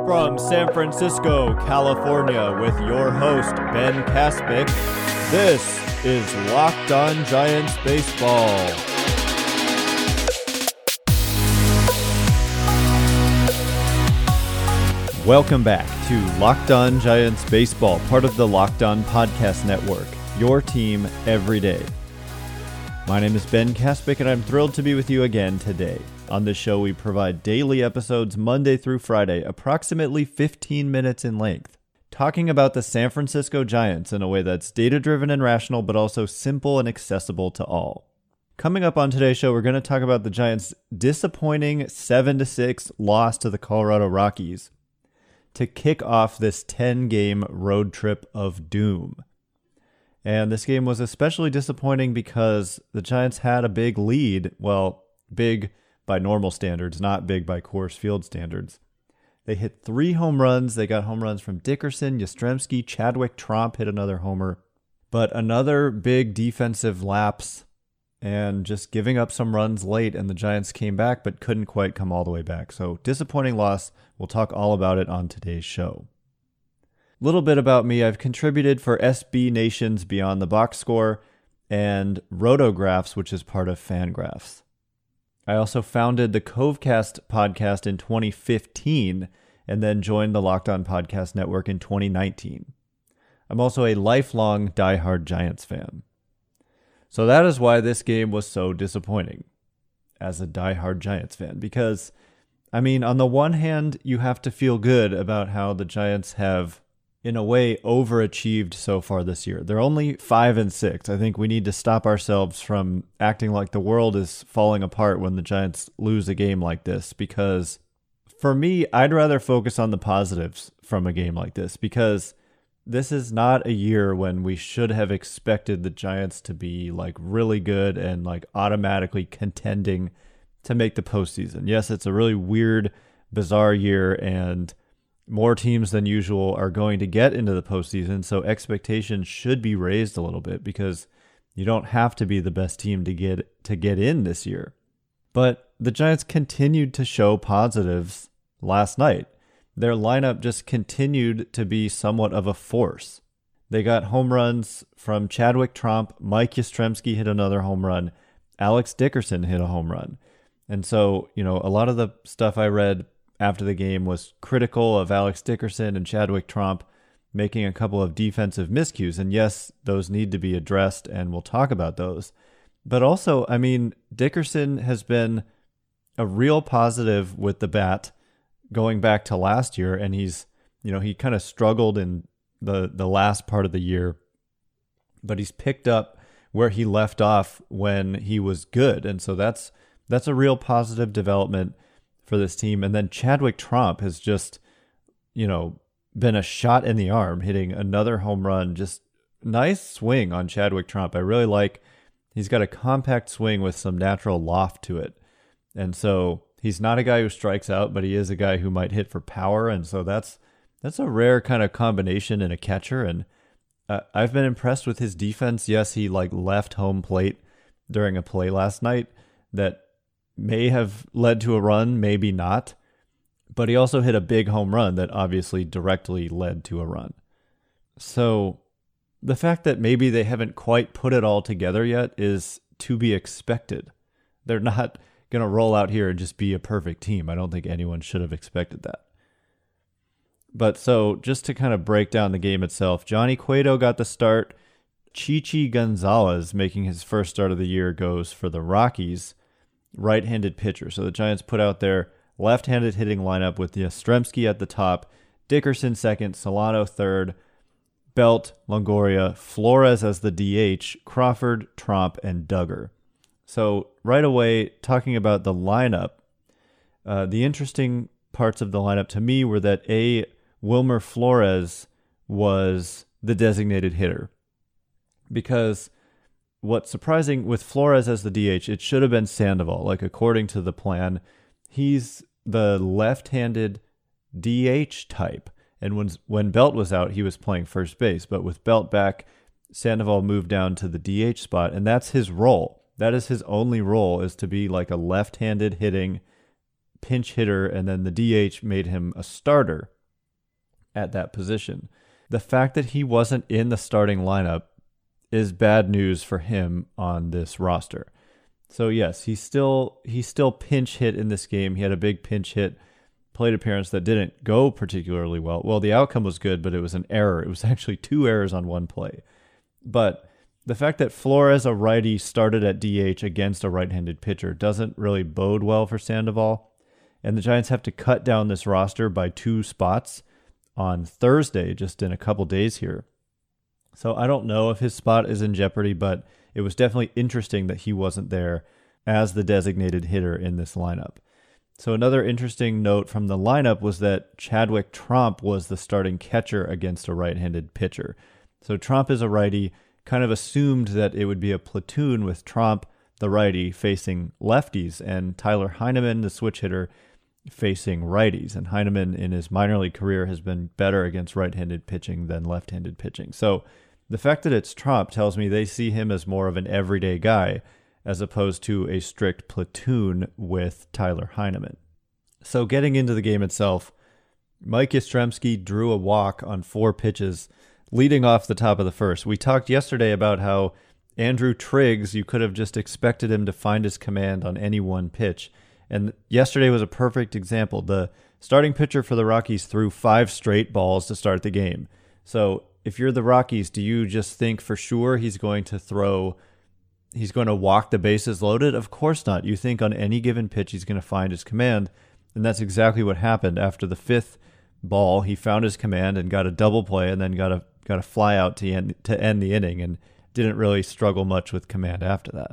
From San Francisco, California, with your host, Ben Kaspick, this is Locked On Giants Baseball. Welcome back to Locked On Giants Baseball, part of the Locked On Podcast Network, your team every day. My name is Ben Kaspick, and I'm thrilled to be with you again today. On this show, we provide daily episodes Monday through Friday, approximately 15 minutes in length, talking about the San Francisco Giants in a way that's data-driven and rational, but also simple and accessible to all. Coming up on today's show, we're going to talk about the Giants' disappointing 7-6 loss to the Colorado Rockies to kick off this 10-game road trip of doom. And this game was especially disappointing because the Giants had a big lead, well, big by normal standards, not big by Coors Field standards. They hit 3 home runs. They got home runs from Dickerson, Yastrzemski, Chadwick Tromp hit another homer. But another big defensive lapse and just giving up some runs late, and the Giants came back but couldn't quite come all the way back. So disappointing loss. We'll talk all about it on today's show. A little bit about me. I've contributed for SB Nation's Beyond the Box Score and Rotographs, which is part of Fangraphs. I also founded the Covecast podcast in 2015 and then joined the Locked On Podcast Network in 2019. I'm also a lifelong diehard Giants fan. So that is why this game was so disappointing as a diehard Giants fan. Because, I mean, on the one hand, you have to feel good about how the Giants have, in a way, overachieved so far this year. They're only 5-6. I think we need to stop ourselves from acting like the world is falling apart when the Giants lose a game like this, because for me, I'd rather focus on the positives from a game like this, because this is not a year when we should have expected the Giants to be like really good and like automatically contending to make the postseason. Yes, it's a really weird, bizarre year, and more teams than usual are going to get into the postseason, so expectations should be raised a little bit because you don't have to be the best team to get in this year. But the Giants continued to show positives last night. Their lineup just continued to be somewhat of a force. They got home runs from Chadwick Tromp, Mike Yastrzemski hit another home run, Alex Dickerson hit a home run. And so, a lot of the stuff I read after the game was critical of Alex Dickerson and Chadwick Tromp making a couple of defensive miscues. And yes, those need to be addressed, and we'll talk about those. But also, I mean, Dickerson has been a real positive with the bat going back to last year, and he's, he kind of struggled in the last part of the year, but he's picked up where he left off when he was good. And so that's a real positive development for this team. And then Chadwick Tromp has just, been a shot in the arm, hitting another home run. Just nice swing on Chadwick Tromp. I really like, he's got a compact swing with some natural loft to it. And so he's not a guy who strikes out, but he is a guy who might hit for power. And so that's a rare kind of combination in a catcher. And I've been impressed with his defense. Yes, he left home plate during a play last night that may have led to a run, maybe not, but he also hit a big home run that obviously directly led to a run. So the fact that maybe they haven't quite put it all together yet is to be expected. They're not going to roll out here and just be a perfect team. I don't think anyone should have expected that. But so just to kind of break down the game itself, Johnny Cueto got the start. Chichi Gonzalez, making his first start of the year, goes for the Rockies, right-handed pitcher. So the Giants put out their left-handed hitting lineup with Yastrzemski at the top, Dickerson second, Solano third, Belt, Longoria, Flores as the DH, Crawford, Tromp, and Duggar. So right away, talking about the lineup, the interesting parts of the lineup to me were that Wilmer Flores was the designated hitter, because what's surprising with Flores as the DH, it should have been Sandoval. According to the plan, he's the left-handed DH type. And when Belt was out, he was playing first base. But with Belt back, Sandoval moved down to the DH spot, and that's his role. That is his only role, is to be a left-handed hitting pinch hitter, and then the DH made him a starter at that position. The fact that he wasn't in the starting lineup is bad news for him on this roster. So yes, he still pinch hit in this game. He had a big pinch hit plate appearance that didn't go particularly well. Well, the outcome was good, but it was an error. It was actually 2 errors on one play. But the fact that Flores, a righty, started at DH against a right-handed pitcher doesn't really bode well for Sandoval. And the Giants have to cut down this roster by 2 spots on Thursday, just in a couple days here. So I don't know if his spot is in jeopardy, but it was definitely interesting that he wasn't there as the designated hitter in this lineup. So another interesting note from the lineup was that Chadwick Tromp was the starting catcher against a right-handed pitcher. So Tromp is a righty, kind of assumed that it would be a platoon with Tromp, the righty, facing lefties, and Tyler Heineman, the switch hitter, facing righties. And Heineman in his minor league career has been better against right-handed pitching than left-handed pitching. So the fact that it's Tromp tells me they see him as more of an everyday guy as opposed to a strict platoon with Tyler Heineman. So getting into the game itself, Mike Yastrzemski drew a walk on 4 pitches leading off the top of the first. We talked yesterday about how Andrew Triggs, you could have just expected him to find his command on any one pitch. And yesterday was a perfect example. The starting pitcher for the Rockies threw 5 straight balls to start the game. So if you're the Rockies, do you just think for sure he's going to walk the bases loaded? Of course not. You think on any given pitch he's going to find his command, and that's exactly what happened. After the 5th ball, he found his command and got a double play, and then got a fly out to end the inning, and didn't really struggle much with command after that.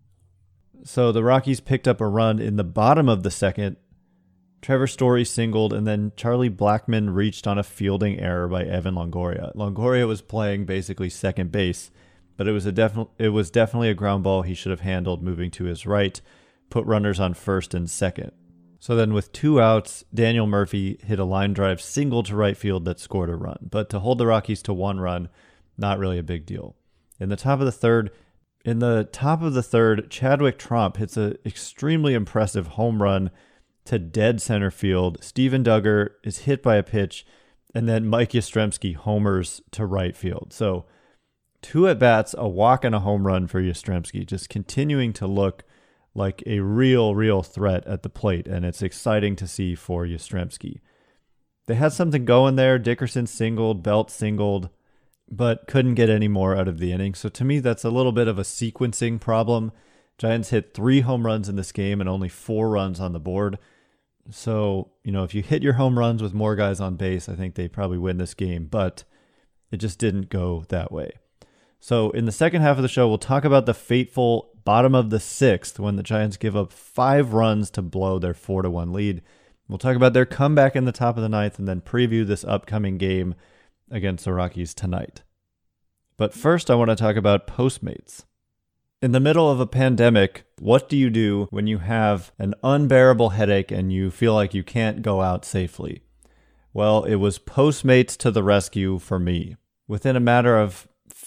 So the Rockies picked up a run in the bottom of the second. Trevor Story singled, and then Charlie Blackmon reached on a fielding error by Evan Longoria. Longoria was playing basically second base, but it was definitely a ground ball he should have handled moving to his right, put runners on first and second. So then with 2 outs, Daniel Murphy hit a line drive single to right field that scored a run. But to hold the Rockies to 1 run, not really a big deal. In the top of the third, Chadwick Tromp hits an extremely impressive home run to dead center field. Steven Duggar is hit by a pitch, and then Mike Yastrzemski homers to right field. So 2 at-bats, a walk and a home run for Yastrzemski, just continuing to look like a real threat at the plate, and it's exciting to see for Yastrzemski. They had something going there. Dickerson singled, Belt singled, but couldn't get any more out of the inning. So to me, that's a little bit of a sequencing problem. Giants hit 3 home runs in this game and only 4 runs on the board. So, if you hit your home runs with more guys on base, I think they probably win this game, but it just didn't go that way. So in the second half of the show, we'll talk about the fateful bottom of the 6th when the Giants give up 5 runs to blow their 4-1 lead. We'll talk about their comeback in the top of the 9th and then preview this upcoming game against the Rockies tonight. But first, I want to talk about Postmates. In the middle of a pandemic, what do you do when you have an unbearable headache and you feel like you can't go out safely? Well, it was Postmates to the rescue for me. Within a matter of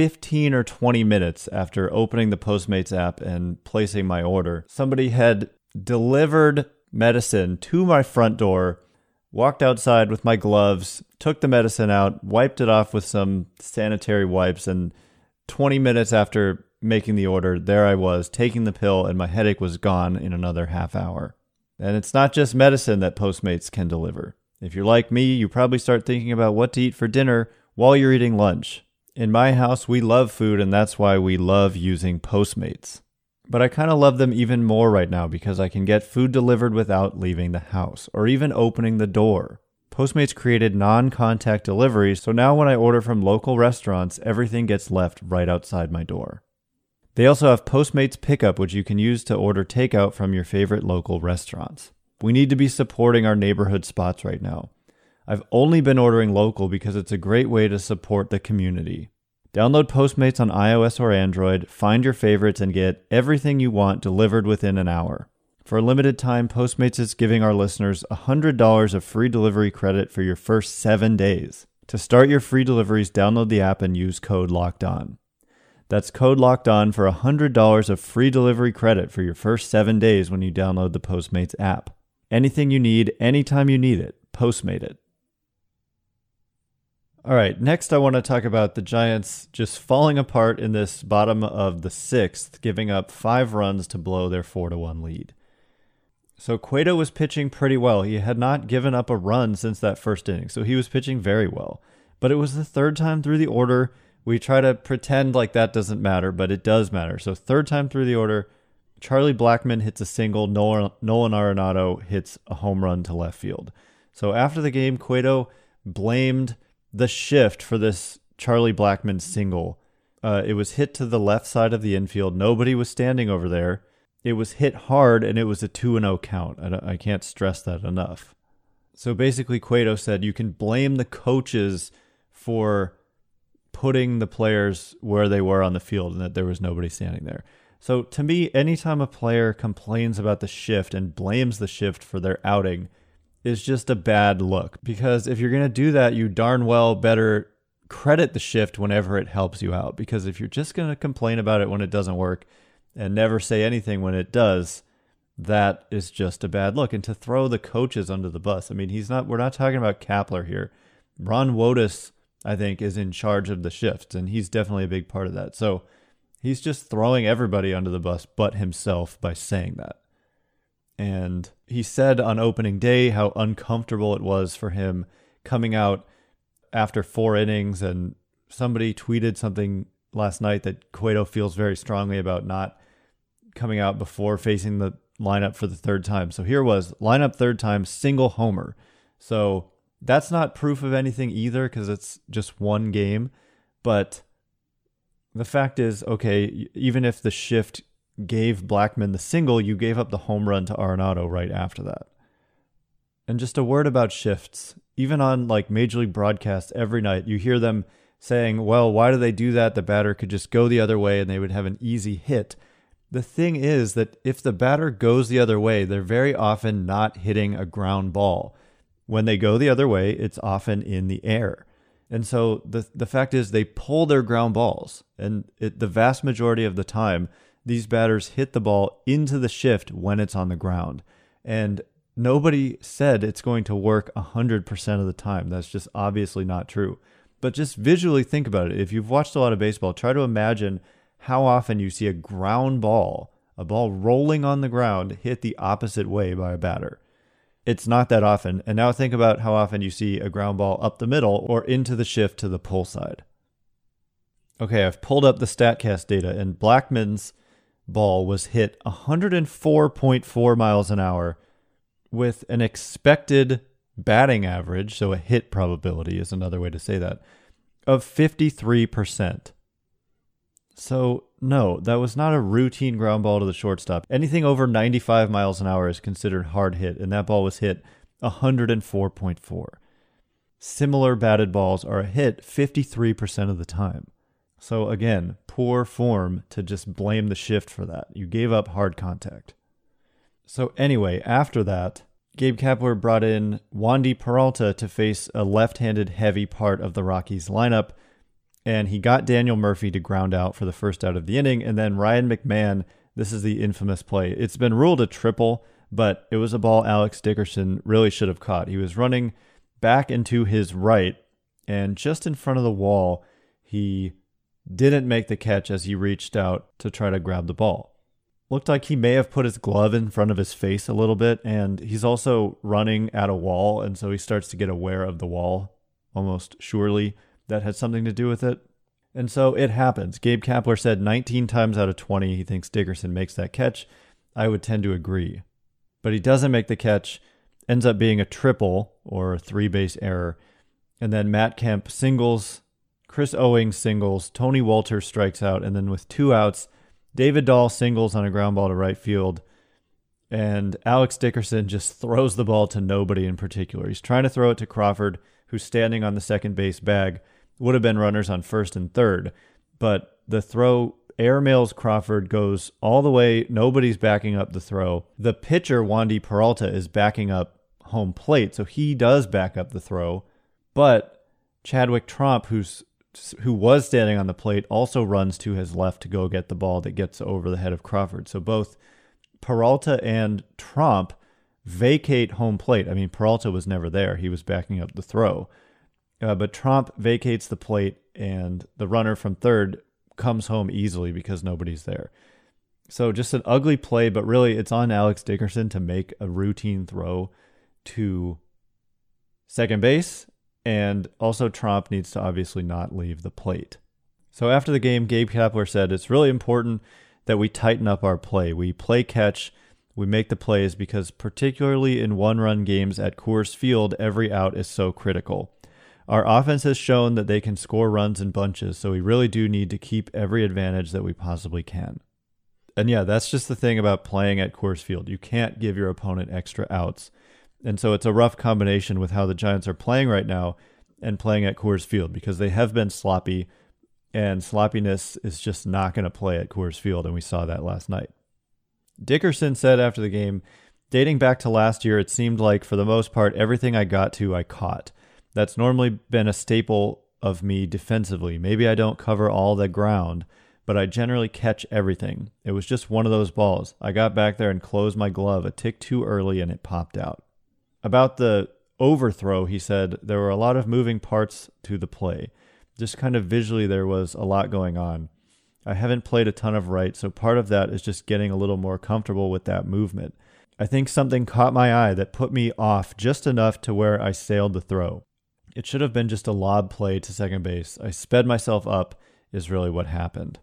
15 or 20 minutes after opening the Postmates app and placing my order, somebody had delivered medicine to my front door, walked outside with my gloves, took the medicine out, wiped it off with some sanitary wipes, and 20 minutes after making the order, there I was, taking the pill, and my headache was gone in another half hour. And it's not just medicine that Postmates can deliver. If you're like me, you probably start thinking about what to eat for dinner while you're eating lunch. In my house, we love food, and that's why we love using Postmates. But I kind of love them even more right now because I can get food delivered without leaving the house or even opening the door. Postmates created non-contact deliveries, so now when I order from local restaurants, everything gets left right outside my door. They also have Postmates Pickup, which you can use to order takeout from your favorite local restaurants. We need to be supporting our neighborhood spots right now. I've only been ordering local because it's a great way to support the community. Download Postmates on iOS or Android, find your favorites, and get everything you want delivered within an hour. For a limited time, Postmates is giving our listeners $100 of free delivery credit for your first 7 days. To start your free deliveries, download the app and use code LOCKEDON. That's code LOCKEDON for $100 of free delivery credit for your first 7 days when you download the Postmates app. Anything you need, anytime you need it, Postmate it. All right, next I want to talk about the Giants just falling apart in this bottom of the sixth, giving up 5 runs to blow their 4-1 lead. So Cueto was pitching pretty well. He had not given up a run since that first inning, so he was pitching very well. But it was the third time through the order. We try to pretend like that doesn't matter, but it does matter. So third time through the order, Charlie Blackmon hits a single, Nolan Arenado hits a home run to left field. So after the game, Cueto blamed the shift for this Charlie Blackmon single. It was hit to the left side of the infield. Nobody was standing over there. It was hit hard, and it was a 2-0 count. I can't stress that enough. So basically, Cueto said you can blame the coaches for putting the players where they were on the field and that there was nobody standing there. So to me, anytime a player complains about the shift and blames the shift for their outing is just a bad look. Because if you're going to do that, you darn well better credit the shift whenever it helps you out. Because if you're just going to complain about it when it doesn't work and never say anything when it does, that is just a bad look. And to throw the coaches under the bus, I mean, we're not talking about Kapler here. Ron Wotus, I think, is in charge of the shifts, and he's definitely a big part of that. So he's just throwing everybody under the bus but himself by saying that. And he said on opening day how uncomfortable it was for him coming out after 4 innings, and somebody tweeted something last night that Cueto feels very strongly about not coming out before facing the lineup for the third time. So here was lineup third time, single homer. So that's not proof of anything either because it's just one game. But the fact is, okay, even if the shift gave Blackmon the single, you gave up the home run to Arenado right after that. And just a word about shifts. Even on like Major League broadcasts every night, you hear them saying, well, why do they do that? The batter could just go the other way and they would have an easy hit. The thing is that if the batter goes the other way, they're very often not hitting a ground ball. When they go the other way, it's often in the air. And so the fact is they pull their ground balls. And the vast majority of the time, these batters hit the ball into the shift when it's on the ground. And nobody said it's going to work 100% of the time. That's just obviously not true. But just visually think about it. If you've watched a lot of baseball, try to imagine how often you see a ground ball, a ball rolling on the ground, hit the opposite way by a batter. It's not that often. And now think about how often you see a ground ball up the middle or into the shift to the pull side. Okay, I've pulled up the StatCast data, and Blackmon's ball was hit 104.4 miles an hour with an expected batting average, so a hit probability is another way to say that, of 53%. So, no, that was not a routine ground ball to the shortstop. Anything over 95 miles an hour is considered hard hit, and that ball was hit 104.4. Similar batted balls are a hit 53% of the time. So again, poor form to just blame the shift for that. You gave up hard contact. So anyway, after that, Gabe Kapler brought in Wandy Peralta to face a left-handed heavy part of the Rockies lineup, and he got Daniel Murphy to ground out for the first out of the inning, and then Ryan McMahon, this is the infamous play. It's been ruled a triple, but it was a ball Alex Dickerson really should have caught. He was running back into his right, and just in front of the wall, he didn't make the catch as he reached out to try to grab the ball. Looked like he may have put his glove in front of his face a little bit, and he's also running at a wall, and so he starts to get aware of the wall, almost surely that had something to do with it. And so it happens. Gabe Kapler said 19 times out of 20 he thinks Dickerson makes that catch. I would tend to agree. But he doesn't make the catch, ends up being a triple or a 3-base error, and then Matt Kemp singles, Chris Owings singles, Tony Walter strikes out, and then with 2 outs, David Dahl singles on a ground ball to right field, and Alex Dickerson just throws the ball to nobody in particular. He's trying to throw it to Crawford, who's standing on the second base bag. Would have been runners on first and third, but the throw airmails Crawford, goes all the way. Nobody's backing up the throw. The pitcher, Wandy Peralta, is backing up home plate, so he does back up the throw, but Chadwick Tromp, who was standing on the plate, also runs to his left to go get the ball that gets over the head of Crawford. So both Peralta and Tromp vacate home plate. I mean, Peralta was never there. He was backing up the throw. but Tromp vacates the plate and the runner from third comes home easily because nobody's there. So just an ugly play, but really it's on Alex Dickerson to make a routine throw to second base, and also Tromp needs to obviously not leave the plate. So after the game, Gabe Kapler said it's really important that we tighten up our play. We play catch, we make the plays, because particularly in one-run games at Coors Field, every out is so critical. Our offense has shown that they can score runs in bunches, so we really do need to keep every advantage that we possibly can. And yeah, that's just the thing about playing at Coors Field. You can't give your opponent extra outs. And so it's a rough combination with how the Giants are playing right now and playing at Coors Field, because they have been sloppy, and sloppiness is just not going to play at Coors Field, and we saw that last night. Dickerson said after the game, dating back to last year, it seemed like for the most part, everything I got to, I caught. That's normally been a staple of me defensively. Maybe I don't cover all the ground, but I generally catch everything. It was just one of those balls. I got back there and closed my glove a tick too early and it popped out. About the overthrow, he said, there were a lot of moving parts to the play. Just kind of visually there was a lot going on. I haven't played a ton of right, so part of that is just getting a little more comfortable with that movement. I think something caught my eye that put me off just enough to where I sailed the throw. It should have been just a lob play to second base. I sped myself up is really what happened.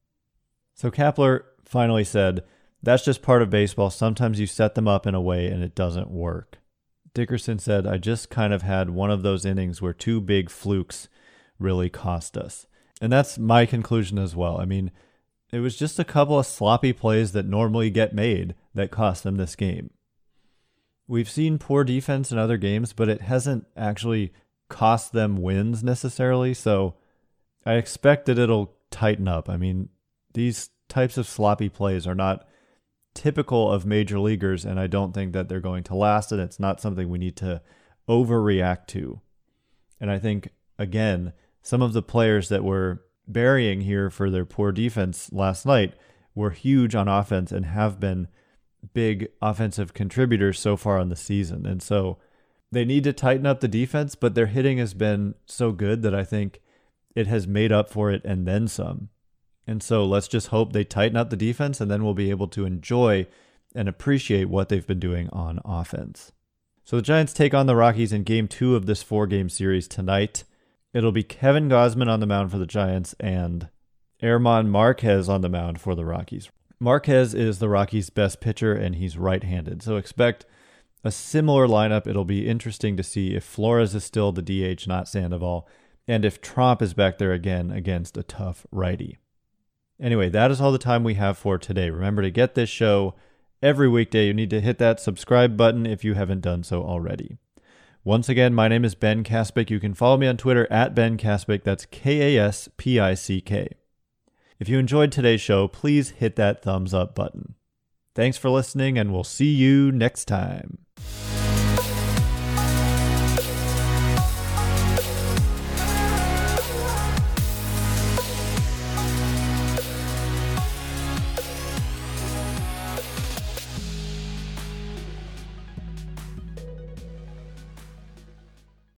So Kapler finally said, that's just part of baseball. Sometimes you set them up in a way and it doesn't work. Dickerson said, I just kind of had one of those innings where two big flukes really cost us. And that's my conclusion as well. I mean, it was just a couple of sloppy plays that normally get made that cost them this game. We've seen poor defense in other games, but it hasn't actually cost them wins necessarily. So I expect that it'll tighten up. I mean, these types of sloppy plays are not typical of major leaguers, and I don't think that they're going to last, and it's not something we need to overreact to. And I think, again, some of the players that were burying here for their poor defense last night were huge on offense and have been big offensive contributors so far on the season. And so they need to tighten up the defense, but their hitting has been so good that I think it has made up for it and then some. And so let's just hope they tighten up the defense, and then we'll be able to enjoy and appreciate what they've been doing on offense. So the Giants take on the Rockies in Game 2 of this 4-game series tonight. It'll be Kevin Gausman on the mound for the Giants and German Marquez on the mound for the Rockies. Marquez is the Rockies' best pitcher, and he's right-handed. So expect a similar lineup. It'll be interesting to see if Flores is still the DH, not Sandoval, and if Tromp is back there again against a tough righty. Anyway, that is all the time we have for today. Remember to get this show every weekday. You need to hit that subscribe button if you haven't done so already. Once again, my name is Ben Kaspick. You can follow me on Twitter at Ben Kaspick. That's Kaspick. If you enjoyed today's show, please hit that thumbs up button. Thanks for listening, and we'll see you next time.